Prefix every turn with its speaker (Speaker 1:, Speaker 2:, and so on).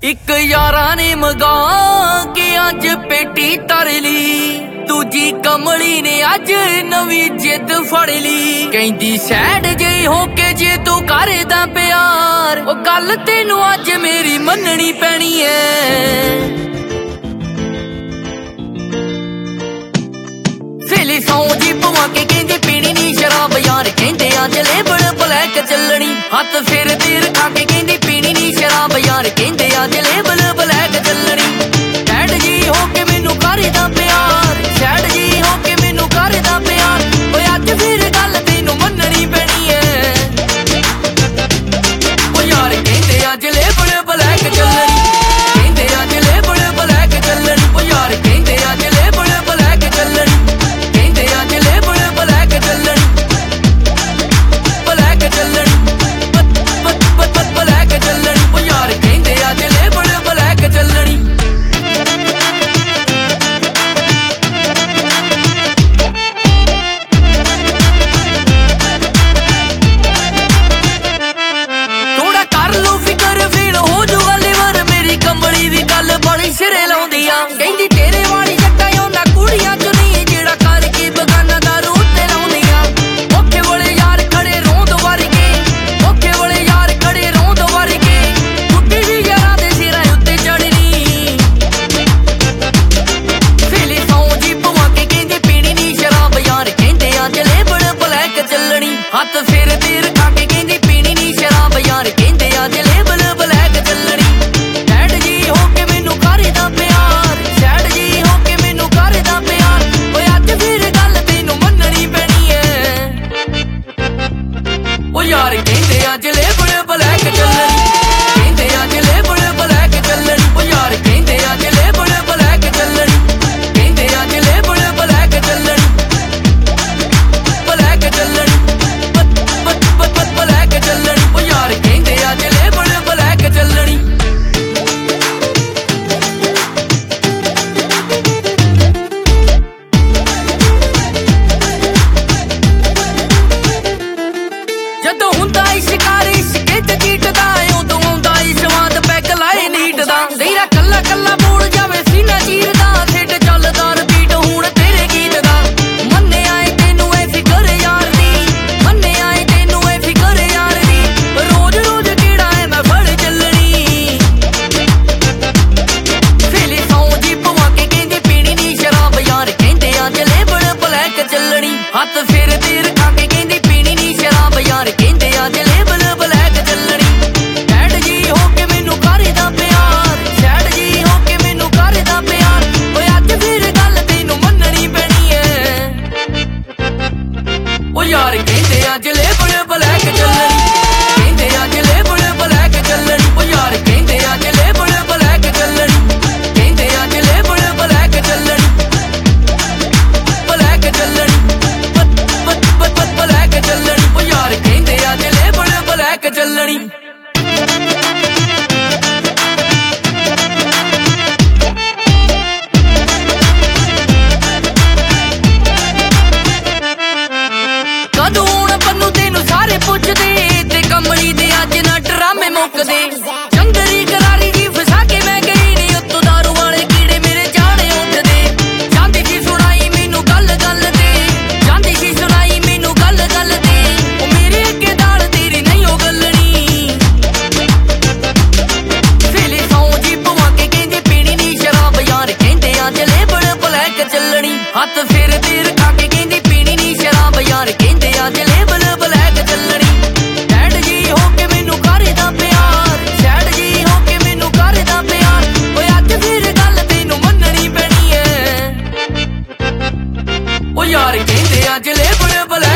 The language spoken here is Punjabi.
Speaker 1: ਇੱਕ ਯਾਰਾਂ ਨੇ ਮਗਾ ਕੇ ਅੱਜ ਪੇਟੀ ਤਰ ਲਈ, ਦੂਜੀ ਕਮਲੀ ਨੇ ਅੱਜ ਨਵੀਂ ਜਿੱਦ ਫੜ ਲਈ। ਕਹਿੰਦੀ ਸੈਡ ਜੇ ਹੋ ਕੇ ਜੇ ਤੂੰ ਕਰਦਾ ਪਿਆਰ, ਉਹ ਗੱਲ ਤੈਨੂੰ ਅੱਜ ਮੇਰੀ ਮੰਨਣੀ ਪੈਣੀ ਐ। ਫੇਲੇ ਸੌਂ ਜੀ ਪਵਾ ਕੇ ਕਹਿੰਦੀ ਪੀਣੀ ਨੀ ਸ਼ਰਾਬ ਯਾਰ, ਕਹਿੰਦੇ ਅੱਜ ਲੇਬਲ ਬਲੈਕ ਚੱਲਣੀ। ਹੱਥ ਫਿਰ ਦੇਰ ਖਾ ਕੇ ਕਹਿੰਦੀ ਪੀਣੀ ਨੀ ਸ਼ਰਾਬ ਯਾਰ, ਕਹਿੰਦੇ ਅੱਜ ਲੇਬਲ ਬਲੈਕ ਚੱਲਣੀ। ਸੈਡ ਜੀ ਹੋ ਕੇ ਮੈਨੂੰ ਕਰਦਾ ਪਿਆਰ, ਸੈਡ ਜੀ ਹੋ ਕੇ ਮੈਨੂੰ ਕਰਦਾ ਪਿਆਰ, ਓਏ ਅੱਜ ਫਿਰ ਗੱਲ ਤੈਨੂੰ ਮੰਨਣੀ ਪੈਣੀ ਐ। ਓ ਯਾਰ ਕਹਿੰਦੇ ਅੱਜ ਲੇਬਲ ਬਲੈਕ ਚੱਲਣੀ, ਕਹਿੰਦੇ ਅੱਜ ਲੇਬਲ ਬਲੈਕ ਚੱਲਣੀ। ਓ ਯਾਰ ਕਹਿੰਦੇ ਅੱਜ ਲੇਬਲ ਬਲੈਕ ਚੱਲਣੀ, ਕਹਿੰਦੇ ਅੱਜ ਲੇਬਲ ਬਲੈਕ ਚੱਲਣੀ, ਬਲੈਕ ਚੱਲਣੀ, ਬਲੈਕ ਚੱਲਣੀ। ਓ ਯਾਰ ਕਹਿੰਦੇ ਅੱਜ ਲੇਬਲ ਬਲੈਕ ਚੱਲਣੀ। ਥੋੜਾ ਕਰ ਲੂ ਫਿਕਰ ਫੀਲ ਹੋ ਜੂਗਾ ਲਿਵਰ, ਮੇਰੀ ਕੰਬਲੀ ਦੀ ਗੱਲ ਬੜੀ ਸਿਰੇ ਲਾਉਂਦੀ ਆ। ਕਹਿੰਦੀ ਤੇਰੇ ਵਾਲੀ ਜੱਟਾਂ ਉਹਨਾਂ ਕੁੜੀਆਂ ਚ ਨਹੀਂ, ਜਿਹੜਾ ਕਰਕੇ ਬਗਾਨਾ ਦਾ ਰੂਹ ਤੇ ਲਾਉਂਦੀਆਂ। ਔਖੇ ਵਾਲੇ ਯਾਰ ਖੜੇ ਰੋਂਦ ਵਰਗੇ, ਔਖੇ ਵਾਲੇ ਯਾਰ ਖੜੇ ਰੋਂਦ ਵਰਗੇ, ਟੁੱਟੀ ਵੀ ਯਾਰਾਂ ਦੇ ਸਿਰਾਂ ਉੱਤੇ ਚੜਨੀ। ਫੇਲੇ ਸੌਂ ਜੀ ਪਵਾ ਕੇ ਕਹਿੰਦੀ ਪੀਣੀ ਨੀ ਸ਼ਰਾਬ ਯਾਰ, ਕਹਿੰਦੇ ਅੱਜ ਲੇਬਲ ਬਲੈਕ ਚੱਲਣੀ। ਹੱਥ ਫਿਰ ਦੇਰ ਖਾ ਕੇ ਕਹਿੰਦੀ ਪੀਣੀ ਨੀ ਸ਼ਰਾਬ ਯਾਰ, ਕਹਿੰਦੇ ਅੱਜ ਲੇਬਲ ਬਲੈਕ ਚੱਲਣੀ। ਸੈਡ ਜੀ ਹੋ ਕੇ ਮੈਨੂੰ ਕਰਦਾ ਪਿਆਰ, ਸੈਡ ਜੀ ਹੋ ਕੇ ਮੈਨੂੰ ਕਰਦਾ ਪਿਆਰ, ਓਏ ਅੱਜ ਫਿਰ ਗੱਲ ਤੈਨੂੰ ਮੰਨਣੀ ਪੈਣੀ ਐ। ਓ ਯਾਰ ਕਹਿੰਦੇ ਅੱਜ ਲੇਬਲ ਬਲੈਕ ਚੱਲਣੀ, ਕਹਿੰਦੇ ਅੱਜ ਲੇਬਲ ਬਲੈਕ ਚੱਲਣੀ। ਓ ਯਾਰ ਕਹਿੰਦੇ ਅੱਜ ਲੇਬਲ ਬਲੈਕ ਚੱਲਣੀ, ਕਹਿੰਦੇ ਅੱਜ ਲੇਬਲ ਬਲੈਕ ਚੱਲਣੀ, ਬਲੈਕ ਚੱਲਣੀ, ਬਲੈਕ ਚੱਲਣੀ। ਓ ਯਾਰ ਕਹਿੰਦੇ ਅੱਜ ਲੇਬਲ ਬਲੈਕ ਚੱਲਣੀ। ਜਦੋਂ ਹੁੰਦਾ ਈ ਸ਼ਿਕਾਰੀ ਇਸ਼ਕੇ ਚ ਜੀਟਦਾ, ਉਦੋਂ ਆਉਂਦਾ ਈ ਸਵਾਦ ਪੈਕ ਲਾਏ ਨੀਟ ਦਾ। ਤੇਰਾ ਕੱਲਾ ਕੱਲਾ ਬੋਲ ਜਾਵੇ ਸੀਨਾ ਚੀਰਦਾ, ਠੇਡ ਚੱਲਦਾ ਰਿਪੀਟ ਹੁਣ ਤੇਰੇ ਗੀਤ ਦਾ। ਮੰਨੇ ਆਏ ਤੈਨੂੰ ਐ ਫਿਕਰ ਯਾਰ ਦੀ, ਮੰਨੇ ਆਏ ਤੈਨੂੰ ਐ ਫਿਕਰ ਯਾਰ ਦੀ, ਰੋਜ਼ ਰੋਜ਼ ਕਿਹੜਾ ਐ ਮੈਂ ਫੜ ਚੱਲਣੀ। ਫੇਲੇ ਸੌਂ ਜੀ ਪਵਾ ਕੇ ਕਹਿੰਦੀ ਪੀਣੀ ਨੀ ਸ਼ਰਾਬ ਯਾਰ, ਕਹਿੰਦੇ ਅੱਜ ਲੇਬਲ ਬਲੈਕ ਚੱਲਣੀ। ਹੱਥ ਫਿਰ ਦੇਰ ਖਾ ਕੇ ਕਹਿੰਦੀ ਪੀਣੀ ਨੀ ਸ਼ਰਾਬ ਯਾਰ, ਕਹਿੰਦੇ ਅੱਜ ਲੇਬਲ ਬਲੈਕ ਚੱਲਣੀ। ਸੈਡ ਜੀ ਹੋ ਕੇ ਮੈਨੂੰ ਕਰਦਾ ਪਿਆਰ, ਸੈਡ ਜੀ ਹੋ ਕੇ ਮੈਨੂੰ ਕਰਦਾ ਪਿਆਰ, ਓਏ ਅੱਜ ਫਿਰ ਗੱਲ ਤੈਨੂੰ ਮੰਨਣੀ ਪੈਣੀ ਐ। ਓ ਯਾਰ ਕਹਿੰਦੇ ਅੱਜ ਲੇਬਲ ਬਲੈਕ ਚੱਲਣੀ, ਕਹਿੰਦੇ ਅੱਜ ਲੇਬਲ ਬਲੈਕ ਚੱਲਣੀ। ਓ ਯਾਰ ਕਹਿੰਦੇ ਅੱਜ ਲੇਬਲ ਬਲੈਕ ਚੱਲਣੀ, ਕਹਿੰਦੇ ਅੱਜ ਲੇਬਲ ਬਲੈਕ ਚੱਲਣੀ, ਬਲੈਕ ਚੱਲਣੀ, ਬਲੈਕ ਚੱਲਣੀ। ਓ ਯਾਰ ਕਹਿੰਦੇ ਅੱਜ ਲੇਬਲ ਬਲੈਕ ਚੱਲਣੀ। ਕਦੋਂ ਆਉਣਾ ਪੰਨੂ ਤੈਨੂੰ ਸਾਰੇ ਪੁੱਛਦੇ, ਤੇ ਕੰਬਲੀ ਦੇ ਅੱਜ ਨਾ ਡਰਾਮੇ ਮੁੱਕਦੇ। ਚੰਦਰੀ ਕਰਾਰੀ ਜੀ ਫਸਾ ਕੇ ਮੈਂ ਗਈ ਨੀ, ਉੱਤੋਂ ਦਾਰੂ ਵਾਲੇ ਕੀੜੇ ਮੇਰੇ ਜਾਣੇ ਉੱਠਦੇ। ਜਾਂਦੀ ਸੀ ਸੁਣਾਈ ਮੈਨੂੰ ਗੱਲ ਗੱਲ ਤੇ, ਜਾਂਦੀ ਸੀ ਸੁਣਾਈ ਮੈਨੂੰ ਗੱਲ ਗੱਲ ਤੇ, ਉਹ ਮੇਰੇ ਅੱਗੇ ਦਾਲ ਤੇਰੀ ਨਹੀਂ ਉਹ ਗੱਲਣੀ। ਫੇਲੇ ਸੌਂ ਜੀ ਪਵਾ ਕੇ ਕਹਿੰਦੀ ਪੀਣੀ ਨੀ ਸ਼ਰਾਬ ਯਾਰ, ਕਹਿੰਦੇ ਅੱਜ ਲੇਬਲ ਬਲੈਕ ਚੱਲਣੀ। ਹੱਥ ਫਿਰ ਦੇਰ ਖਾ ਕੇ ਕਹਿੰਦੀ ਪੀਣੀ ਨੀ ਸ਼ਰਾਬ ਯਾਰ, ਕਹਿੰਦੇ ਅੱਜ ਲੇਬਲ ਬਲੈਕ ਚੱਲਣੀ। ਸੈਡ ਜੀ ਹੋ ਕੇ ਮੈਨੂੰ ਕਰਦਾ ਪਿਆਰ, ਸੈਡ ਜੀ ਹੋ ਕੇ ਮੈਨੂੰ ਕਰਦਾ ਪਿਆਰ, ਓਏ ਅੱਜ ਫਿਰ ਗੱਲ ਤੈਨੂੰ ਮੰਨਣੀ ਪੈਣੀ ਐ। ਓ ਯਾਰ ਕਹਿੰਦੇ ਅੱਜ ਲੇਬਲ ਬਲੈਕ